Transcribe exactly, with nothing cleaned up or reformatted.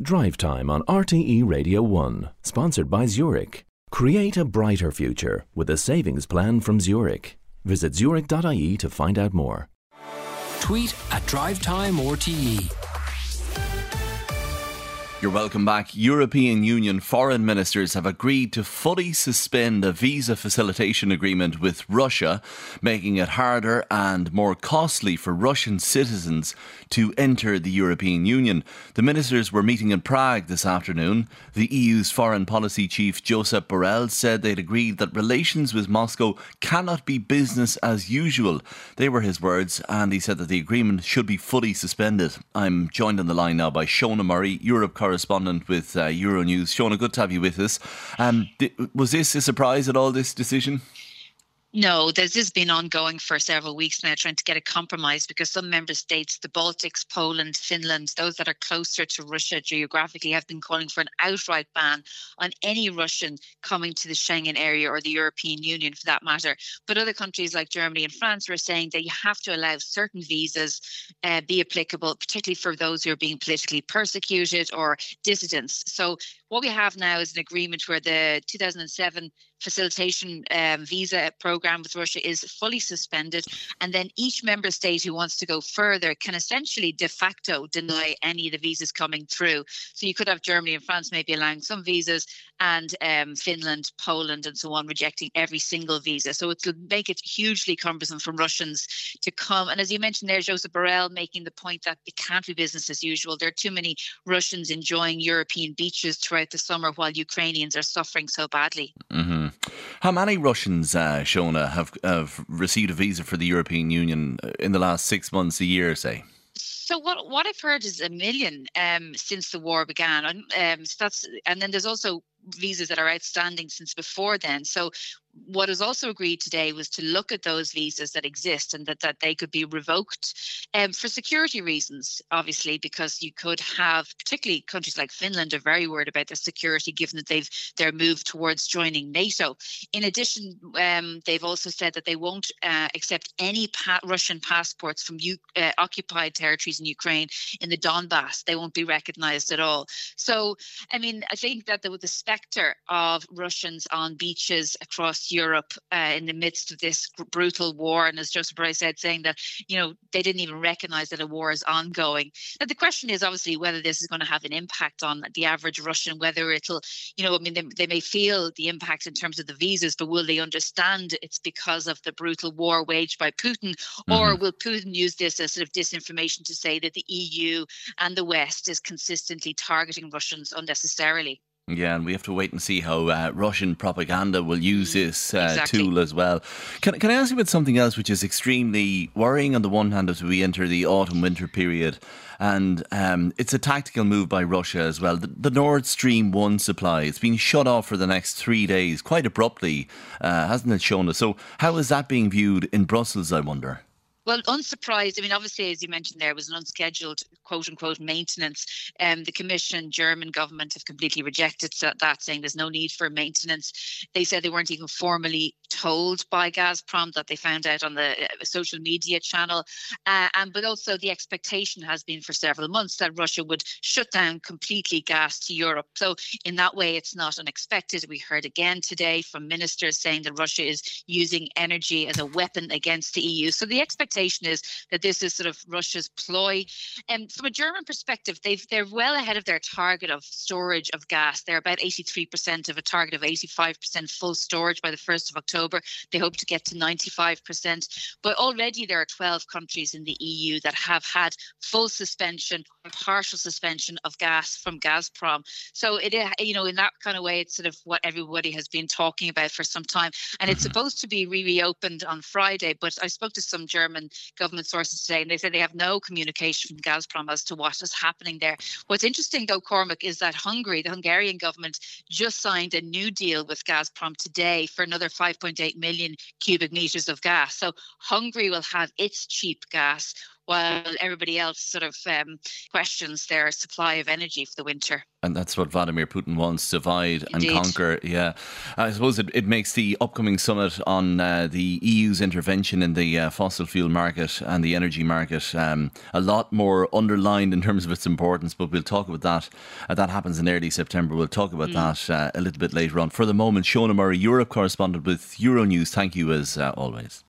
Drive Time on R T E Radio one, sponsored by Zurich. Create a brighter future with a savings plan from Zurich. Visit zurich dot I E to find out more. Tweet at DriveTimeRTE. You're welcome back. European Union foreign ministers have agreed to fully suspend a visa facilitation agreement with Russia, making it harder and more costly for Russian citizens to enter the European Union. The ministers were meeting in Prague this afternoon. The E U's foreign policy chief, Josep Borrell, said they'd agreed that relations with Moscow cannot be business as usual. They were his words, and he said that the agreement should be fully suspended. I'm joined on the line now by Shona Murray, Europe correspondent with uh, Euronews. Shona, good to have you with us. Um, th- was this a surprise at all, this decision? No, this has been ongoing for several weeks now, trying to get a compromise, because some member states, the Baltics, Poland, Finland, those that are closer to Russia geographically, have been calling for an outright ban on any Russian coming to the Schengen area or the European Union for that matter. But other countries like Germany and France were saying that you have to allow certain visas uh, be applicable, particularly for those who are being politically persecuted or dissidents. So what we have now is an agreement where the two thousand seven facilitation um, visa program with Russia is fully suspended, and then each member state who wants to go further can essentially de facto deny any of the visas coming through. So you could have Germany and France maybe allowing some visas, and um, Finland, Poland and so on rejecting every single visa. So it will make it hugely cumbersome for Russians to come. And as you mentioned there, Josep Borrell making the point that it can't be business as usual. There are too many Russians enjoying European beaches throughout the summer while Ukrainians are suffering so badly. Mm-hmm. How many Russians, uh, Shona, have, have received a visa for the European Union in the last six months, a year, say? So what what I've heard is a million um, since the war began, and um, so that's and then there's also visas that are outstanding since before then. So what was also agreed today was to look at those visas that exist, and that, that they could be revoked um, for security reasons, obviously, because you could have, particularly countries like Finland are very worried about their security given that they've their move towards joining NATO. In addition, um, they've also said that they won't uh, accept any pa- Russian passports from U- uh, occupied territories in Ukraine in the Donbass. They won't be recognized at all. So, I mean, I think that the, the spectre of Russians on beaches across Europe uh, in the midst of this brutal war, and as Josep Borrell said, saying that, you know, they didn't even recognize that a war is ongoing. Now, the question is obviously whether this is going to have an impact on the average Russian, whether it'll, you know, I mean, they, they may feel the impact in terms of the visas, but will they understand it's because of the brutal war waged by Putin? Mm-hmm. Or will Putin use this as sort of disinformation to say that the E U and the West is consistently targeting Russians unnecessarily? Yeah, and we have to wait and see how uh, Russian propaganda will use this uh, exactly. tool as well. Can, can I ask you about something else which is extremely worrying on the one hand as we enter the autumn-winter period? And um, it's a tactical move by Russia as well. The, the Nord Stream one supply, it's been shut off for the next three days, quite abruptly, uh, hasn't it, Shona? So how is that being viewed in Brussels, I wonder? Well, unsurprised. I mean, obviously, as you mentioned, there was an unscheduled quote unquote maintenance. Um, the Commission, German government have completely rejected that, saying there's no need for maintenance. They said they weren't even formally told by Gazprom, that they found out on the social media channel. Uh, and but also the expectation has been for several months that Russia would shut down completely gas to Europe. So in that way, it's not unexpected. We heard again today from ministers saying that Russia is using energy as a weapon against the E U. So the expectation is that this is sort of Russia's ploy. And from a German perspective, they've, they're well ahead of their target of storage of gas. They're about eighty-three percent of a target of eighty-five percent full storage by the first of October. They hope to get to ninety-five percent. But already there are twelve countries in the E U that have had full suspension or partial suspension of gas from Gazprom. So, it, you know, in that kind of way, it's sort of what everybody has been talking about for some time. And it's supposed to be reopened on Friday. But I spoke to some German government sources today, and they said they have no communication from Gazprom as to what is happening there. What's interesting, though, Cormac, is that Hungary, the Hungarian government, just signed a new deal with Gazprom today for another five point eight million cubic meters of gas. So Hungary will have its cheap gas, while everybody else sort of um, questions their supply of energy for the winter. And that's what Vladimir Putin wants, divide Indeed. and conquer. Yeah. I suppose it, it makes the upcoming summit on uh, the E U's intervention in the uh, fossil fuel market and the energy market um, a lot more underlined in terms of its importance. But we'll talk about that. Uh, that happens in early September. We'll talk about mm. that uh, a little bit later on. For the moment, Shona Murray, Europe correspondent with Euronews. Thank you as uh, always.